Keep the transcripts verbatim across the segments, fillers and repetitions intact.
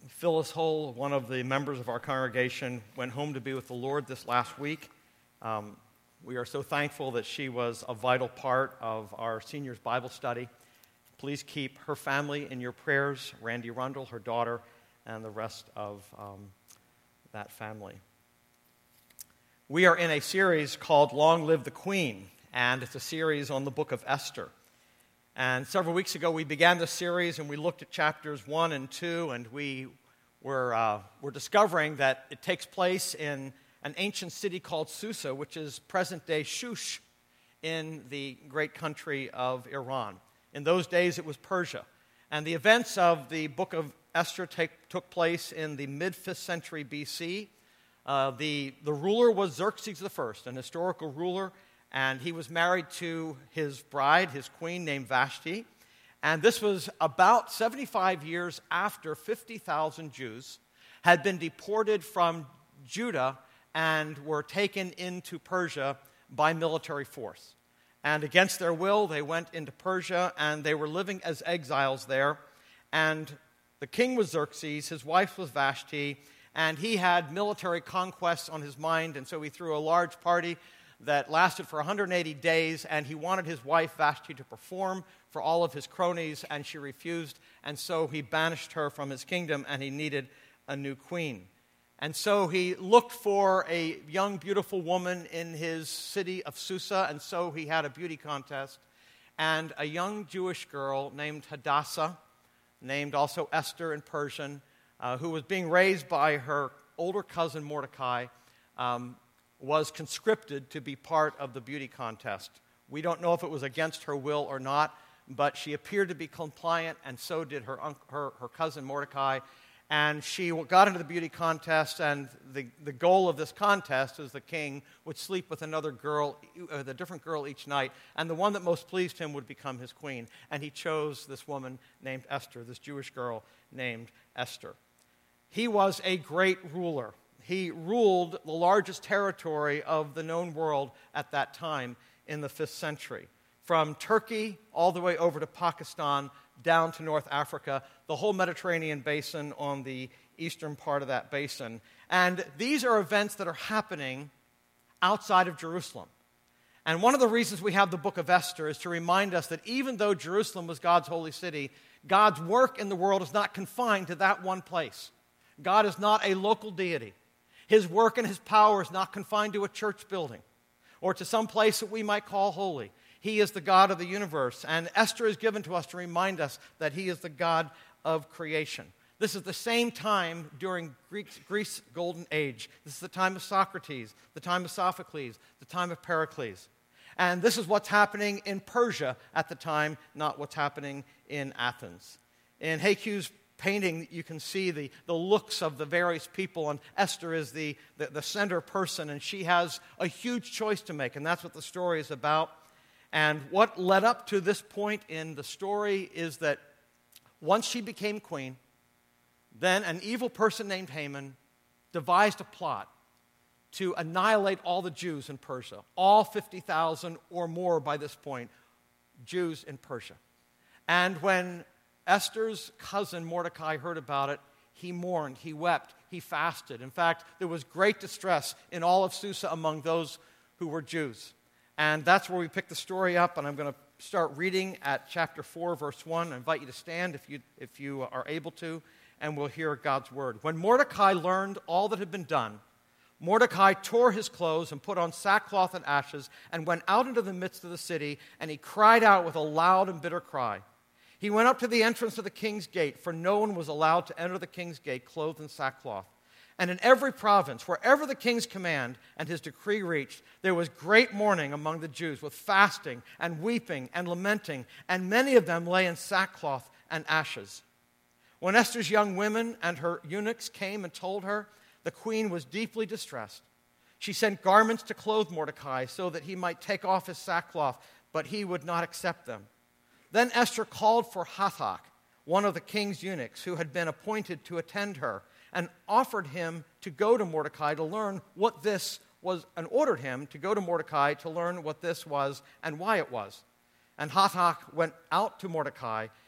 Phyllis Hull, one of the members of our congregation, went home to be with the Lord this last week. Um, we are so thankful that she was a vital part of our seniors Bible study. Please keep her family in your prayers, Randy Rundle, her daughter, and the rest of um, that family. We are in a series called Long Live the Queen, and it's a series on the book of Esther. And several weeks ago, we began this series, and we looked at chapters one and two, and we were, uh, were discovering that it takes place in an ancient city called Susa, which is present-day Shush in the great country of Iran. In those days, it was Persia. And the events of the book of Esther take, took place in the mid-fifth century B C. Uh, the, the ruler was Xerxes the First, an historical ruler, and he was married to his bride, his queen, named Vashti. And this was about seventy-five years after fifty thousand Jews had been deported from Judah and were taken into Persia by military force. And against their will, they went into Persia, and they were living as exiles there. And the king was Xerxes, his wife was Vashti, and he had military conquests on his mind, and so he threw a large party that lasted for one hundred eighty days, and he wanted his wife Vashti to perform for all of his cronies, and she refused, and so he banished her from his kingdom, and he needed a new queen. And so he looked for a young, beautiful woman in his city of Susa, and so he had a beauty contest, and a young Jewish girl named Hadassah, named also Esther in Persian, uh, who was being raised by her older cousin Mordecai, um, was conscripted to be part of the beauty contest. We don't know if it was against her will or not, but she appeared to be compliant, and so did her, her, her cousin Mordecai. And she got into the beauty contest, and the, the goal of this contest is the king would sleep with another girl, with a different girl each night, and the one that most pleased him would become his queen. And he chose this woman named Esther, this Jewish girl named Esther. He was a great ruler. He ruled the largest territory of the known world at that time in the fifth century. From Turkey all the way over to Pakistan, down to North Africa, the whole Mediterranean basin on the eastern part of that basin. And these are events that are happening outside of Jerusalem. And one of the reasons we have the book of Esther is to remind us that even though Jerusalem was God's holy city, God's work in the world is not confined to that one place. God is not a local deity. His work and his power is not confined to a church building or to some place that we might call holy. He is the God of the universe, and Esther is given to us to remind us that he is the God of creation. This is the same time during Greece's Greece Golden Age. This is the time of Socrates, the time of Sophocles, the time of Pericles. And this is what's happening in Persia at the time, not what's happening in Athens. In Hayeku's painting, you can see the, the looks of the various people, and Esther is the, the, the center person, and she has a huge choice to make, and that's what the story is about. And what led up to this point in the story is that once she became queen, then an evil person named Haman devised a plot to annihilate all the Jews in Persia, all fifty thousand or more by this point, Jews in Persia. And when Esther's cousin Mordecai heard about it, he mourned, he wept, he fasted. In fact, there was great distress in all of Susa among those who were Jews. And that's where we pick the story up, and I'm going to start reading at chapter four, verse one. I invite you to stand if you, if you are able to, and we'll hear God's word. When Mordecai learned all that had been done, Mordecai tore his clothes and put on sackcloth and ashes and went out into the midst of the city, and he cried out with a loud and bitter cry. He went up to the entrance of the king's gate, for no one was allowed to enter the king's gate clothed in sackcloth. And in every province, wherever the king's command and his decree reached, there was great mourning among the Jews, with fasting and weeping and lamenting, and many of them lay in sackcloth and ashes. When Esther's young women and her eunuchs came and told her, the queen was deeply distressed. She sent garments to clothe Mordecai so that he might take off his sackcloth, but he would not accept them. Then Esther called for Hathach, one of the king's eunuchs, who had been appointed to attend her, and offered him to go to Mordecai to learn what this was, and ordered him to go to Mordecai to learn what this was and why it was. And Hathach went out to Mordecai,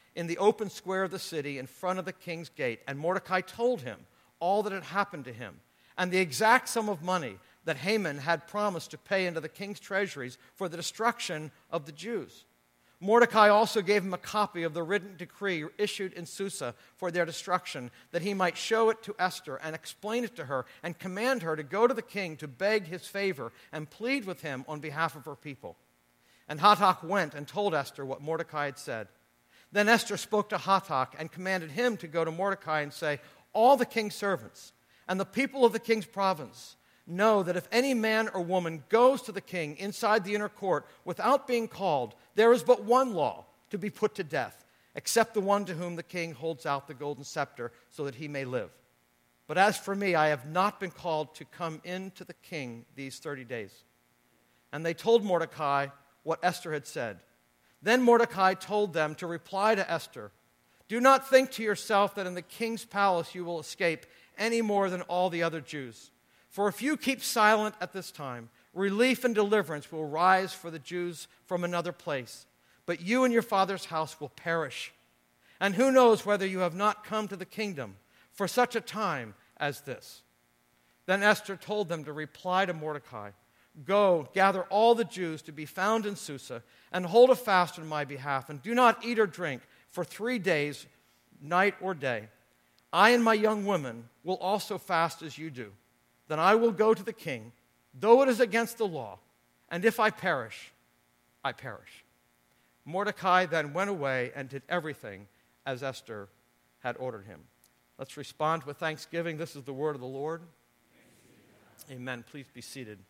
in the open square of the city in front of the king's gate. And Mordecai told him all that had happened to him and the exact sum of money that Haman had promised to pay into the king's treasuries for the destruction of the Jews. Mordecai also gave him a copy of the written decree issued in Susa for their destruction, that he might show it to Esther and explain it to her and command her to go to the king to beg his favor and plead with him on behalf of her people. And Hathach went and told Esther what Mordecai had said. Then Esther spoke to Hathach and commanded him to go to Mordecai and say, all the king's servants and the people of the king's province know that if any man or woman goes to the king inside the inner court without being called, there is but one law, to be put to death, except the one to whom the king holds out the golden scepter so that he may live. But as for me, I have not been called to come in to the king these thirty days. And they told Mordecai what Esther had said. Then Mordecai told them to reply to Esther, do not think to yourself that in the king's palace you will escape any more than all the other Jews. For if you keep silent at this time, relief and deliverance will rise for the Jews from another place. But you and your father's house will perish. And who knows whether you have not come to the kingdom for such a time as this. Then Esther told them to reply to Mordecai, go, gather all the Jews to be found in Susa, and hold a fast on my behalf, and do not eat or drink for three days, night or day. I and my young women will also fast as you do. Then I will go to the king, though it is against the law, and if I perish, I perish. Mordecai then went away and did everything as Esther had ordered him. Let's respond with thanksgiving. This is the word of the Lord. Amen. Please be seated.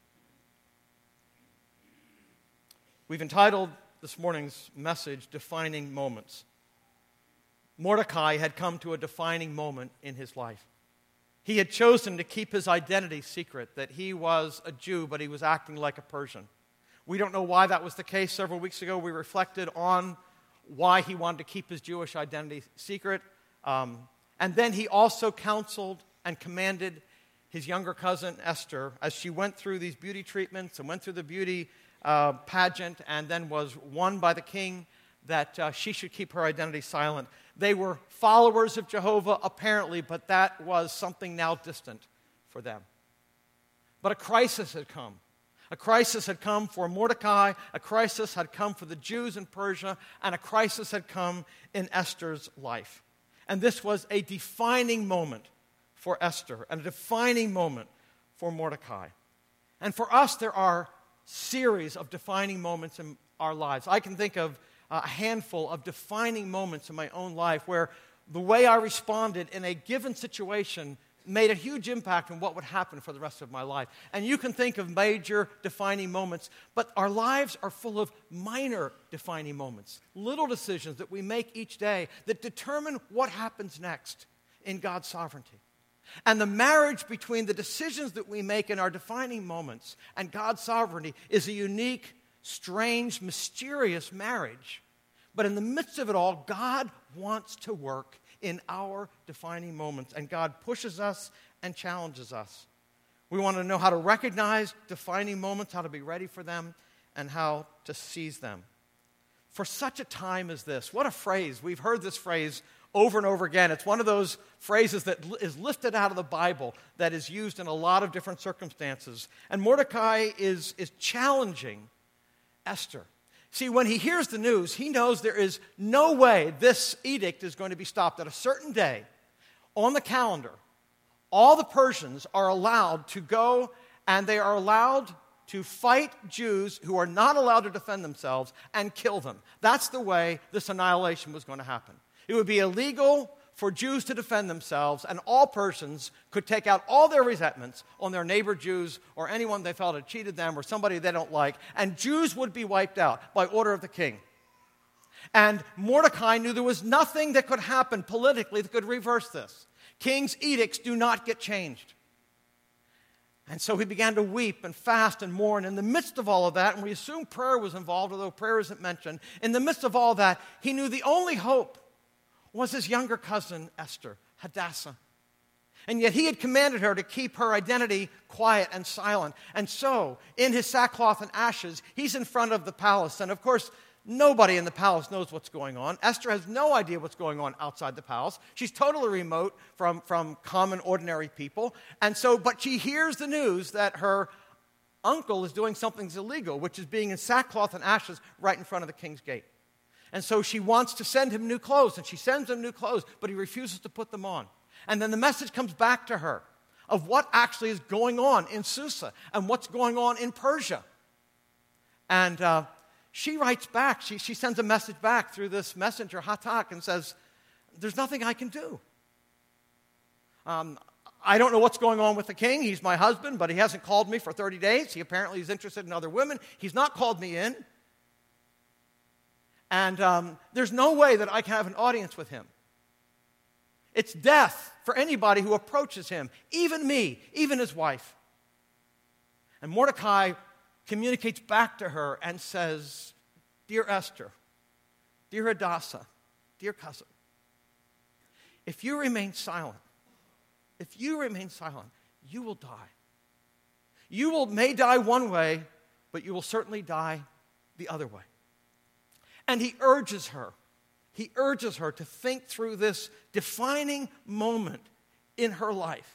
We've entitled this morning's message, Defining Moments. Mordecai had come to a defining moment in his life. He had chosen to keep his identity secret, that he was a Jew, but he was acting like a Persian. We don't know why that was the case. Several weeks ago, we reflected on why he wanted to keep his Jewish identity secret. Um, and then he also counseled and commanded his younger cousin, Esther, as she went through these beauty treatments and went through the beauty uh, pageant and then was won by the king, that uh, she should keep her identity silent. They were followers of Jehovah, apparently, but that was something now distant for them. But a crisis had come. A crisis had come for Mordecai, a crisis had come for the Jews in Persia, and a crisis had come in Esther's life. And this was a defining moment for Esther, and a defining moment for Mordecai. And for us, there are series of defining moments in our lives. I can think of a handful of defining moments in my own life where the way I responded in a given situation made a huge impact on what would happen for the rest of my life. And you can think of major defining moments, but our lives are full of minor defining moments, little decisions that we make each day that determine what happens next in God's sovereignty. And the marriage between the decisions that we make in our defining moments and God's sovereignty is a unique, strange, mysterious marriage. But in the midst of it all, God wants to work in our defining moments, and God pushes us and challenges us. We want to know how to recognize defining moments, how to be ready for them, and how to seize them. For such a time as this, what a phrase. We've heard this phrase over and over again. It's one of those phrases that is lifted out of the Bible that is used in a lot of different circumstances. And Mordecai is, is challenging Esther. See, when he hears the news, he knows there is no way this edict is going to be stopped. At a certain day, on the calendar, all the Persians are allowed to go and they are allowed to fight Jews who are not allowed to defend themselves and kill them. That's the way this annihilation was going to happen. It would be illegal for Jews to defend themselves, and all Persians could take out all their resentments on their neighbor Jews or anyone they felt had cheated them or somebody they don't like, and Jews would be wiped out by order of the king. And Mordecai knew there was nothing that could happen politically that could reverse this. King's edicts do not get changed. And so he began to weep and fast and mourn. In the midst of all of that, and we assume prayer was involved, although prayer isn't mentioned, in the midst of all that, he knew the only hope was his younger cousin, Esther, Hadassah. And yet he had commanded her to keep her identity quiet and silent. And so, in his sackcloth and ashes, he's in front of the palace. And of course, Nobody in the palace knows what's going on. Esther has no idea what's going on outside the palace. She's totally remote from, from common, ordinary people. And so, but she hears the news that her uncle is doing something illegal, which is being in sackcloth and ashes right in front of the king's gate. And so she wants to send him new clothes, and she sends him new clothes, but he refuses to put them on. And then the message comes back to her of what actually is going on in Susa and what's going on in Persia. And uh, she writes back, she, she sends a message back through this messenger, Hatak, and says, there's nothing I can do. Um, I don't know what's going on with the king. He's my husband, but he hasn't called me for thirty days. He apparently is interested in other women. He's not called me in. And um, there's no way that I can have an audience with him. It's death for anybody who approaches him, even me, even his wife. And Mordecai communicates back to her and says, Dear Esther, dear Hadassah, dear cousin, if you remain silent, if you remain silent, you will die. You will may die one way, but you will certainly die the other way. And he urges her, he urges her to think through this defining moment in her life.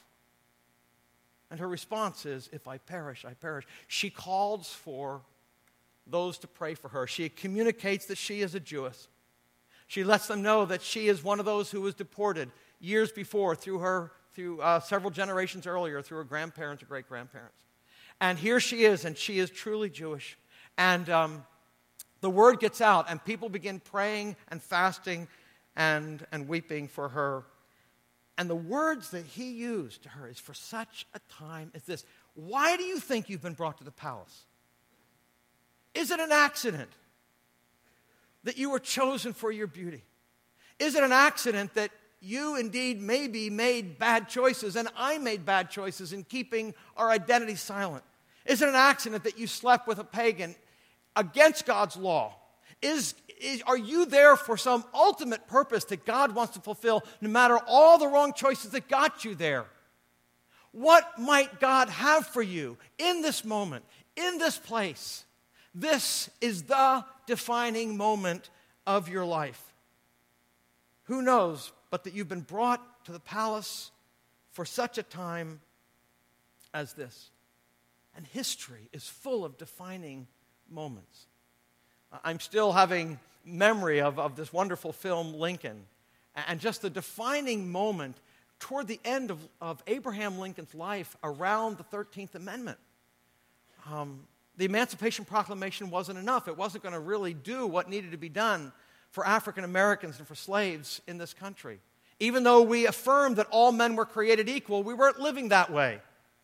And her response is, if I perish, I perish. She calls for those to pray for her. She communicates that she is a Jewess. She lets them know that she is one of those who was deported years before through her, through uh, several generations earlier, through her grandparents or great-grandparents. And here she is, and she is truly Jewish. And um, the word gets out, and people begin praying and fasting and, and weeping for her. And the words that he used to her is, for such a time as this. Why do you think you've been brought to the palace? Is it an accident that you were chosen for your beauty? Is it an accident that you indeed maybe made bad choices and I made bad choices in keeping our identity silent? Is it an accident that you slept with a pagan against God's law? Is, is, are you there for some ultimate purpose that God wants to fulfill, no matter all the wrong choices that got you there? What might God have for you in this moment, in this place? This is the defining moment of your life. Who knows but that you've been brought to the palace for such a time as this? And history is full of defining moments. I'm still having memory of, of this wonderful film, Lincoln, and just the defining moment toward the end of, of Abraham Lincoln's life around the thirteenth Amendment. Um, the Emancipation Proclamation wasn't enough. It wasn't going to really do what needed to be done for African Americans and for slaves in this country. Even though we affirmed that all men were created equal, we weren't living that way.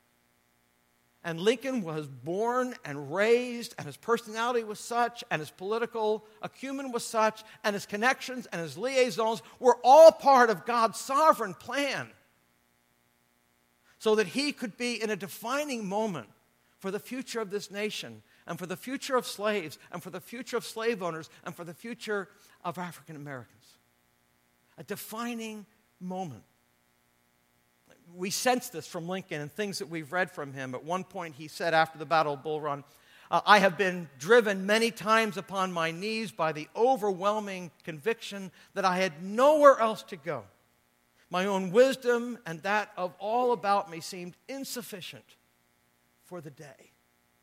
And Lincoln was born and raised, and his personality was such, and his political acumen was such, and his connections and his liaisons were all part of God's sovereign plan, so that he could be in a defining moment for the future of this nation, and for the future of slaves, and for the future of slave owners, and for the future of African Americans. A defining moment. We sense this from Lincoln and things that we've read from him. At one point he said after the Battle of Bull Run, uh, I have been driven many times upon my knees by the overwhelming conviction that I had nowhere else to go. My own wisdom and that of all about me seemed insufficient for the day.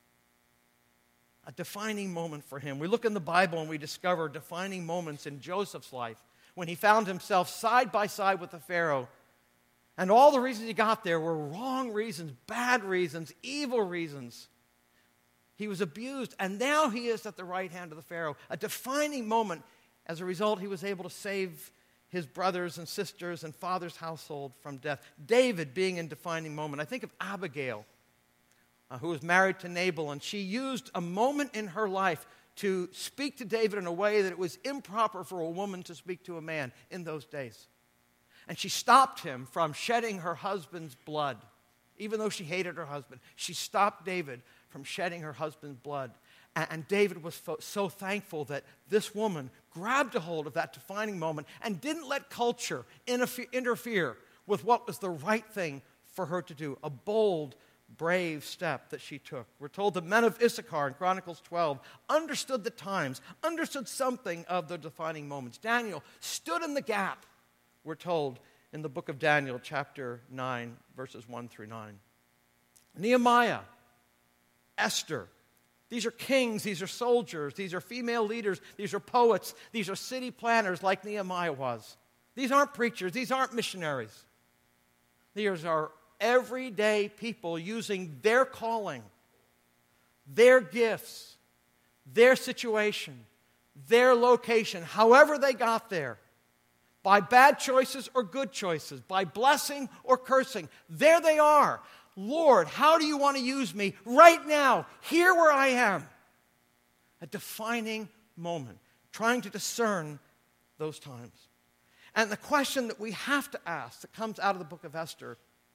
A defining moment for him. We look in the Bible and we discover defining moments in Joseph's life when he found himself side by side with the Pharaoh. And all the reasons he got there were wrong reasons, bad reasons, evil reasons. He was abused, and now he is at the right hand of the Pharaoh. A defining moment. As a result, he was able to save his brothers and sisters and father's household from death. David being in a defining moment. I think of Abigail, uh, who was married to Nabal, and she used a moment in her life to speak to David in a way that it was improper for a woman to speak to a man in those days. And she stopped him from shedding her husband's blood. Even though she hated her husband, she stopped David from shedding her husband's blood. And David was so thankful that this woman grabbed a hold of that defining moment and didn't let culture interfere with what was the right thing for her to do. A bold, brave step that she took. We're told the men of Issachar in Chronicles twelve understood the times, understood something of the defining moments. Daniel stood in the gap, we're told in the book of Daniel, chapter nine, verses one through nine. Nehemiah, Esther, these are kings, these are soldiers, these are female leaders, these are poets, these are city planners like Nehemiah was. These aren't preachers, these aren't missionaries. These are everyday people using their calling, their gifts, their situation, their location, however they got there, by bad choices or good choices, by blessing or cursing. There they are. Lord, how do you want to use me right now, here where I am? A defining moment, trying to discern those times. And the question that we have to ask that comes out of the book of Esther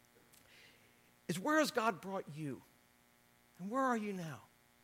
is, where has God brought you? And where are you now?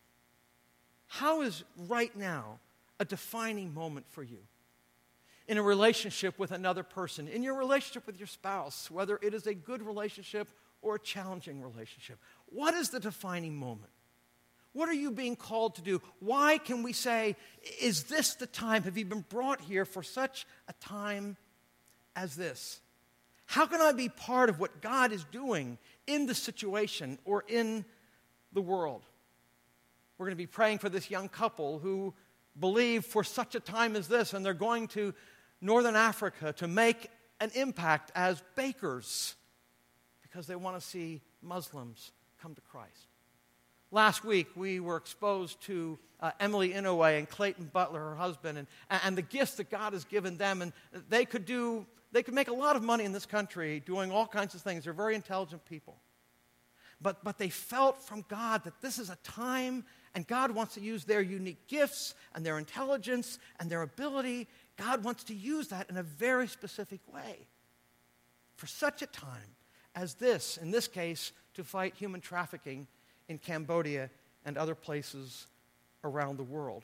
How is right now a defining moment for you? In a relationship with another person, in your relationship with your spouse, whether it is a good relationship or a challenging relationship. What is the defining moment? What are you being called to do? Why can we say, is this the time? Have you been brought here for such a time as this? How can I be part of what God is doing in the situation or in the world? We're going to be praying for this young couple who believe for such a time as this, and they're going to Northern Africa to make an impact as bakers because they want to see Muslims come to Christ. Last week, we were exposed to uh, Emily Inouye and Clayton Butler, her husband, and, and the gifts that God has given them. And they could do, they could make a lot of money in this country doing all kinds of things. They're very intelligent people. But, but they felt from God that this is a time, and God wants to use their unique gifts and their intelligence and their ability. God wants to use that in a very specific way for such a time as this, in this case, to fight human trafficking in Cambodia and other places around the world.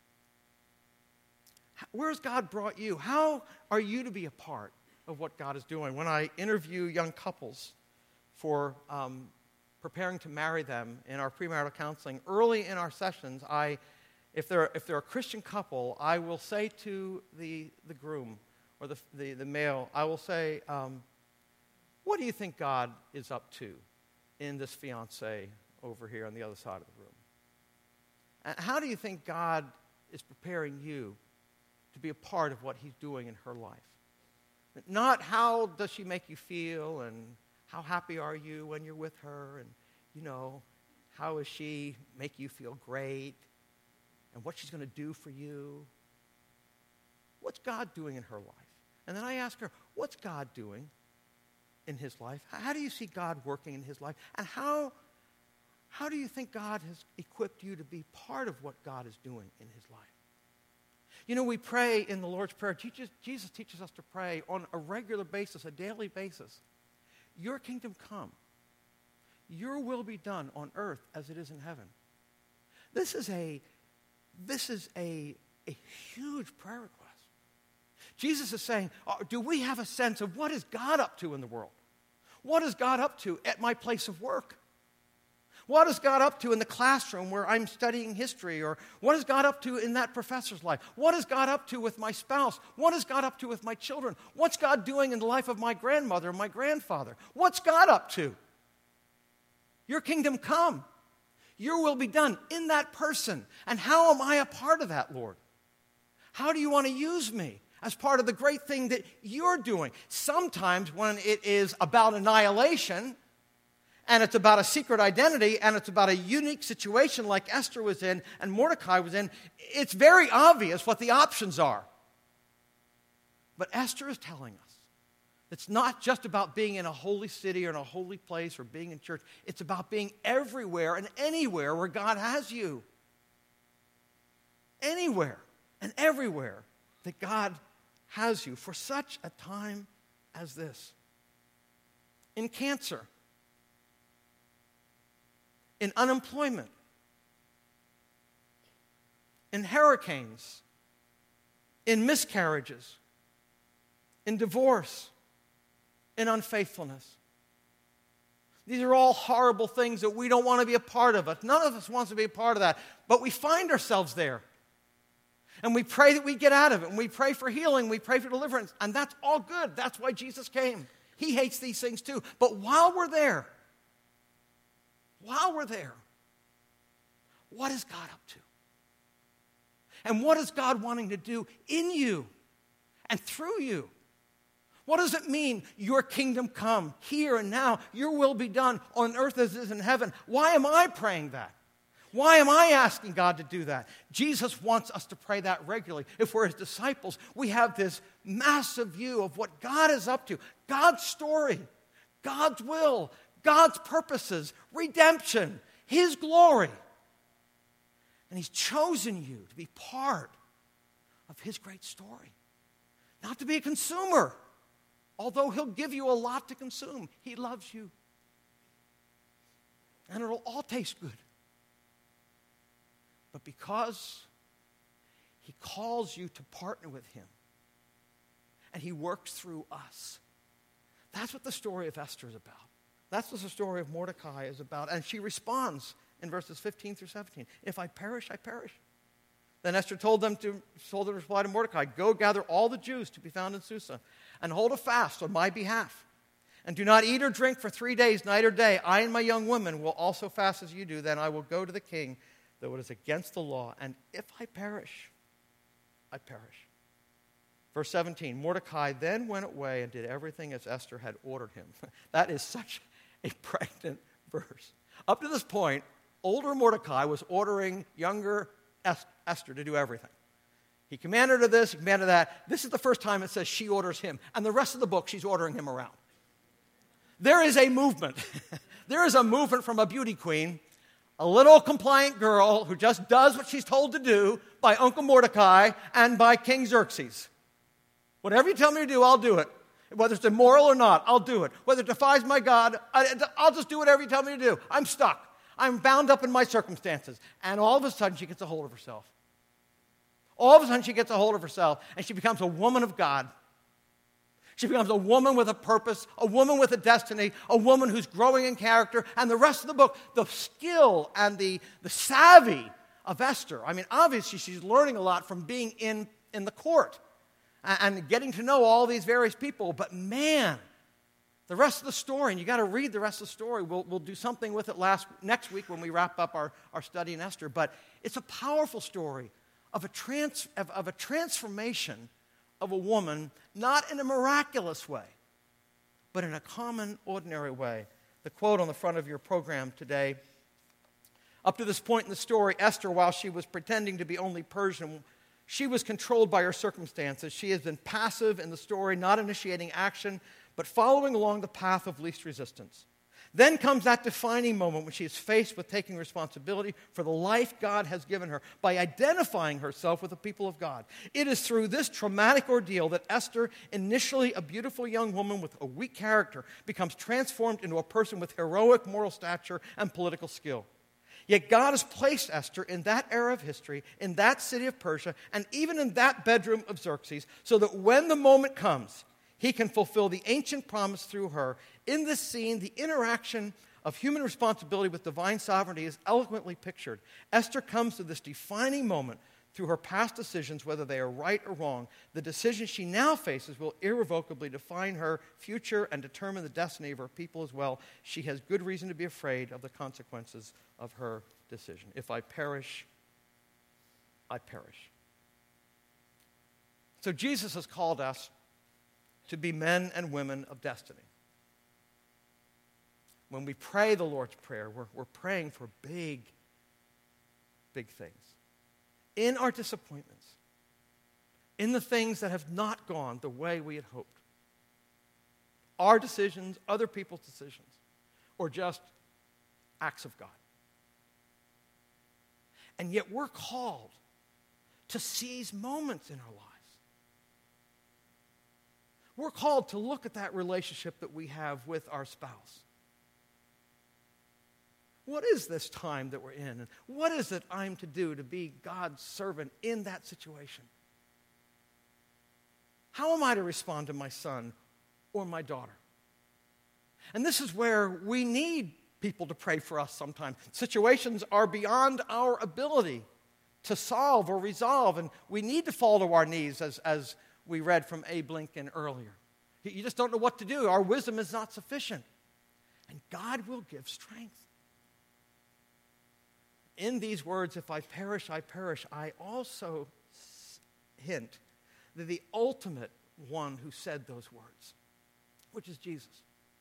Where has God brought you? How are you to be a part of what God is doing? When I interview young couples for um, preparing to marry them in our premarital counseling, early in our sessions, I, if they're, if they're a Christian couple, I will say to the, the groom or the, the, the male, I will say, um, what do you think God is up to in this fiancé over here on the other side of the room? And how do you think God is preparing you to be a part of what he's doing in her life? Not how does she make you feel and how happy are you when you're with her and, you know, how does she make you feel great and what she's going to do for you. What's God doing in her life? And then I ask her, what's God doing in his life? How do you see God working in his life? And how, how do you think God has equipped you to be part of what God is doing in his life? You know, we pray in the Lord's Prayer. Jesus, Jesus teaches us to pray on a regular basis, a daily basis. Your kingdom come. Your will be done on earth as it is in heaven. This is a, this is a, a huge prayer request. Jesus is saying, do we have a sense of what is God up to in the world? What is God up to at my place of work? What is God up to in the classroom where I'm studying history? Or what is God up to in that professor's life? What is God up to with my spouse? What is God up to with my children? What's God doing in the life of my grandmother and my grandfather? What's God up to? Your kingdom come. Your will be done in that person. And how am I a part of that, Lord? How do you want to use me as part of the great thing that you're doing? Sometimes when it is about annihilation, and it's about a secret identity, and it's about a unique situation like Esther was in and Mordecai was in, it's very obvious what the options are. But Esther is telling us it's not just about being in a holy city or in a holy place or being in church. It's about being everywhere and anywhere where God has you. Anywhere and everywhere that God has you for such a time as this. In cancer, in unemployment, in hurricanes, in miscarriages, in divorce, in unfaithfulness. These are all horrible things that we don't want to be a part of. None of us wants to be a part of that. But we find ourselves there. And we pray that we get out of it. And we pray for healing. We pray for deliverance. And that's all good. That's why Jesus came. He hates these things too. But while we're there, while we're there, what is God up to? And what is God wanting to do in you and through you? What does it mean, your kingdom come here and now, your will be done on earth as it is in heaven? Why am I praying that? Why am I asking God to do that? Jesus wants us to pray that regularly. If we're his disciples, we have this massive view of what God is up to, God's story, God's will, God's purposes, redemption, his glory. And he's chosen you to be part of his great story, not to be a consumer. Although he'll give you a lot to consume, he loves you. And it'll all taste good. But because he calls you to partner with him, and he works through us, that's what the story of Esther is about. That's what the story of Mordecai is about. And she responds in verses fifteen through seventeen. If I perish, I perish. Then Esther told them to, told them to reply to Mordecai, go gather all the Jews to be found in Susa, and hold a fast on my behalf. And do not eat or drink for three days, night or day. I and my young women will also fast as you do. Then I will go to the king, though it is against the law. And if I perish, I perish. Verse seventeen, Mordecai then went away and did everything as Esther had ordered him. That is such a pregnant verse. Up to this point, older Mordecai was ordering younger Esther to do everything. He commanded her this, he commanded that. This is the first time it says she orders him. And the rest of the book, she's ordering him around. There is a movement. There is a movement from a beauty queen, a little compliant girl who just does what she's told to do by Uncle Mordecai and by King Xerxes. Whatever you tell me to do, I'll do it. Whether it's immoral or not, I'll do it. Whether it defies my God, I, I'll just do whatever you tell me to do. I'm stuck. I'm bound up in my circumstances. And all of a sudden, she gets a hold of herself. All of a sudden, she gets a hold of herself, and she becomes a woman of God. She becomes a woman with a purpose, a woman with a destiny, a woman who's growing in character. And the rest of the book, the skill and the, the savvy of Esther. I mean, obviously, she's learning a lot from being in, in the court and, and getting to know all these various people. But man, the rest of the story, and you got to read the rest of the story. We'll, we'll do something with it last next week when we wrap up our, our study in Esther. But it's a powerful story of a, trans, of, of a transformation of a woman, not in a miraculous way, but in a common, ordinary way. The quote on the front of your program today, up to this point in the story, Esther, while she was pretending to be only Persian, she was controlled by her circumstances. She has been passive in the story, not initiating action, but following along the path of least resistance. Then comes that defining moment when she is faced with taking responsibility for the life God has given her by identifying herself with the people of God. It is through this traumatic ordeal that Esther, initially a beautiful young woman with a weak character, becomes transformed into a person with heroic moral stature and political skill. Yet God has placed Esther in that era of history, in that city of Persia, and even in that bedroom of Xerxes, so that when the moment comes, he can fulfill the ancient promise through her. In this scene, the interaction of human responsibility with divine sovereignty is eloquently pictured. Esther comes to this defining moment through her past decisions, whether they are right or wrong. The decisions she now faces will irrevocably define her future and determine the destiny of her people as well. She has good reason to be afraid of the consequences of her decision. If I perish, I perish. So Jesus has called us to be men and women of destiny. When we pray the Lord's Prayer, we're, we're praying for big, big things. In our disappointments, in the things that have not gone the way we had hoped, our decisions, other people's decisions, or just acts of God. And yet we're called to seize moments in our lives. We're called to look at that relationship that we have with our spouse. What is this time that we're in? And what is it I'm to do to be God's servant in that situation? How am I to respond to my son or my daughter? And this is where we need people to pray for us sometimes. Situations are beyond our ability to solve or resolve, and we need to fall to our knees, as, as we read from Abe Lincoln earlier. You just don't know what to do. Our wisdom is not sufficient. And God will give strength. In these words, if I perish, I perish, I also hint that the ultimate one who said those words, which is Jesus.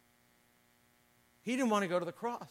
He didn't want to go to the cross.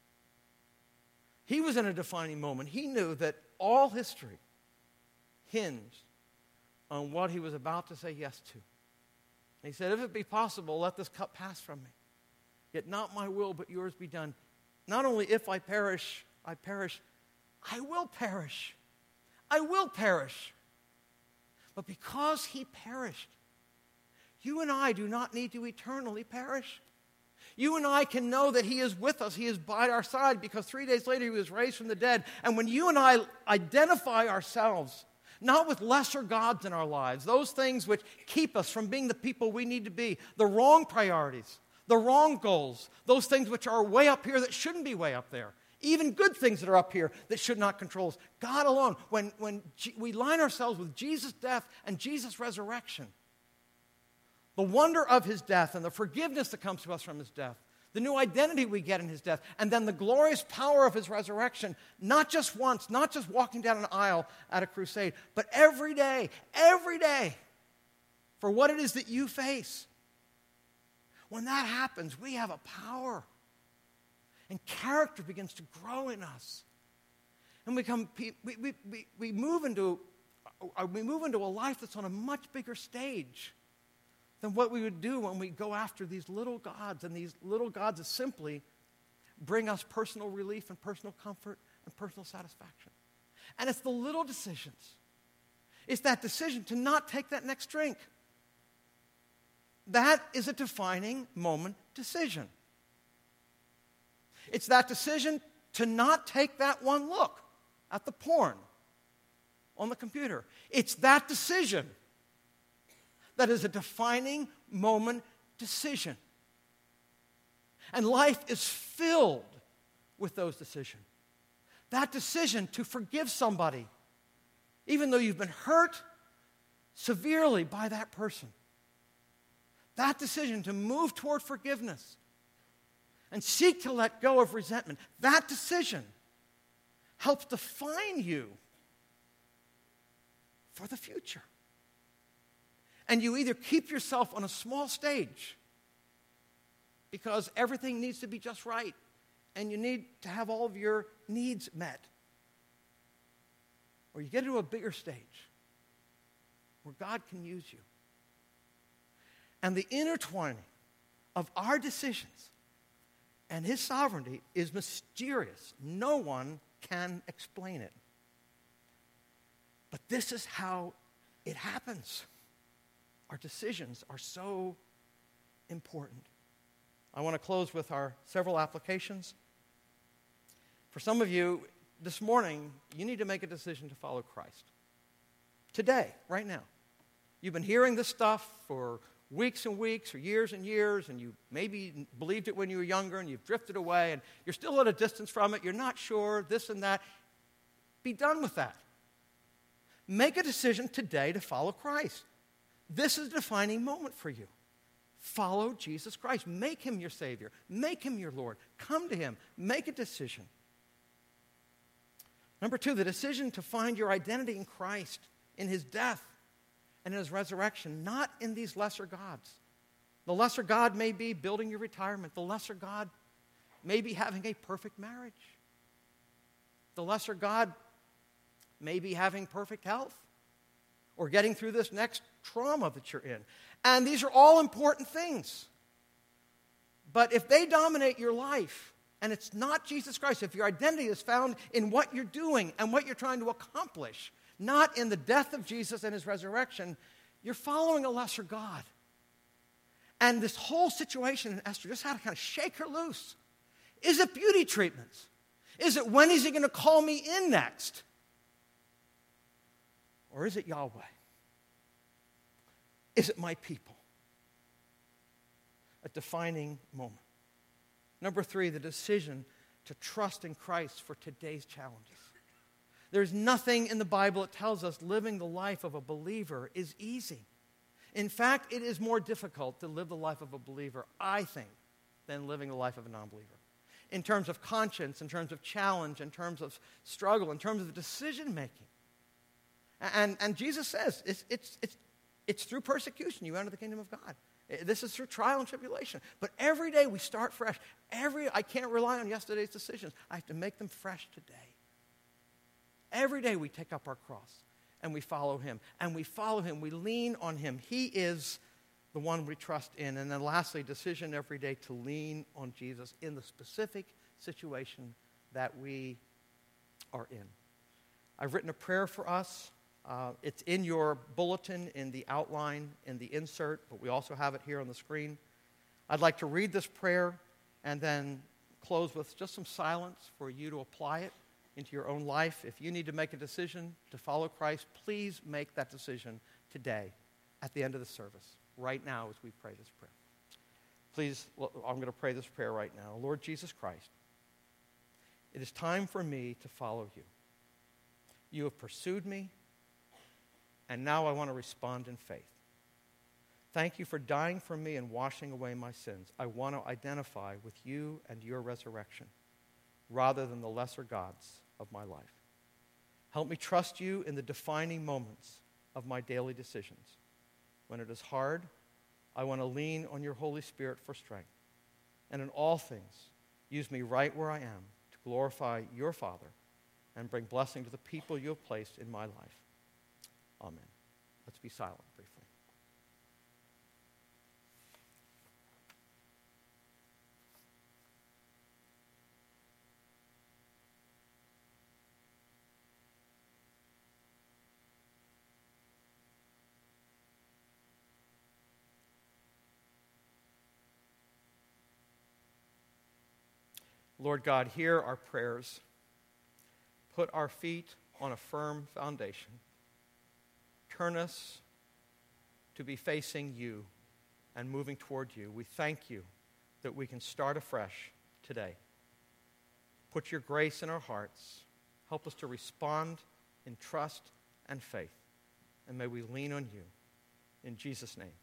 He was in a defining moment. He knew that all history hinged on what he was about to say yes to. And he said, if it be possible, let this cup pass from me. Yet not my will, but yours be done. Not only if I perish, I perish, I will perish. I will perish. But because he perished, you and I do not need to eternally perish. You and I can know that he is with us. He is by our side because three days later he was raised from the dead. And when you and I identify ourselves, not with lesser gods in our lives, those things which keep us from being the people we need to be, the wrong priorities, the wrong goals, those things which are way up here that shouldn't be way up there, even good things that are up here that should not control us. God alone, when, when G- we line ourselves with Jesus' death and Jesus' resurrection, the wonder of his death and the forgiveness that comes to us from his death, the new identity we get in his death, and then the glorious power of his resurrection, not just once, not just walking down an aisle at a crusade, but every day, every day, for what it is that you face. When that happens, we have a power, and character begins to grow in us. And we, come, we, we, we, we, move into, we move into a life that's on a much bigger stage than what we would do when we go after these little gods. And these little gods that simply bring us personal relief and personal comfort and personal satisfaction. And it's the little decisions. It's that decision to not take that next drink. That is a defining moment decision. It's that decision to not take that one look at the porn on the computer. It's that decision that is a defining moment decision. And life is filled with those decisions. That decision to forgive somebody, even though you've been hurt severely by that person. That decision to move toward forgiveness and seek to let go of resentment. That decision helps define you for the future. And you either keep yourself on a small stage because everything needs to be just right and you need to have all of your needs met, or you get into a bigger stage where God can use you. And the intertwining of our decisions and his sovereignty is mysterious. No one can explain it. But this is how it happens. Our decisions are so important. I want to close with our several applications. For some of you, this morning, you need to make a decision to follow Christ. Today, right now. You've been hearing this stuff for weeks and weeks or years and years, and you maybe believed it when you were younger, and you've drifted away, and you're still at a distance from it. You're not sure, this and that. Be done with that. Make a decision today to follow Christ. This is a defining moment for you. Follow Jesus Christ. Make him your Savior. Make him your Lord. Come to him. Make a decision. Number two, the decision to find your identity in Christ, in his death and in his resurrection, not in these lesser gods. The lesser God may be building your retirement. The lesser God may be having a perfect marriage. The lesser God may be having perfect health or getting through this next trauma that you're in. And these are all important things. But if they dominate your life, and it's not Jesus Christ, if your identity is found in what you're doing and what you're trying to accomplish, not in the death of Jesus and his resurrection, you're following a lesser God. And this whole situation in Esther just had to kind of shake her loose. Is it beauty treatments? Is it when is he going to call me in next? Or is it Yahweh? Is it my people? A defining moment. Number three, the decision to trust in Christ for today's challenges. There's nothing in the Bible that tells us living the life of a believer is easy. In fact, it is more difficult to live the life of a believer, I think, than living the life of a non-believer. In terms of conscience, in terms of challenge, in terms of struggle, in terms of decision-making. And, and Jesus says it's, it's, it's, it's through persecution you enter the kingdom of God. This is through trial and tribulation. But every day we start fresh. Every I can't rely on yesterday's decisions. I have to make them fresh today. Every day we take up our cross and we follow him. And we follow him. We lean on him. He is the one we trust in. And then lastly, decision every day to lean on Jesus in the specific situation that we are in. I've written a prayer for us. Uh, it's in your bulletin, in the outline, in the insert, but we also have it here on the screen. I'd like to read this prayer and then close with just some silence for you to apply it into your own life. If you need to make a decision to follow Christ, please make that decision today at the end of the service, right now as we pray this prayer. Please, I'm going to pray this prayer right now. Lord Jesus Christ, it is time for me to follow you. You have pursued me, and now I want to respond in faith. Thank you for dying for me and washing away my sins. I want to identify with you and your resurrection rather than the lesser gods of my life. Help me trust you in the defining moments of my daily decisions. When it is hard, I want to lean on your Holy Spirit for strength. And in all things, use me right where I am to glorify your Father and bring blessing to the people you have placed in my life. Amen. Let's be silent briefly. Lord God, hear our prayers. Put our feet on a firm foundation. Turn us to be facing you and moving toward you. We thank you that we can start afresh today. Put your grace in our hearts. Help us to respond in trust and faith. And may we lean on you. In Jesus' name.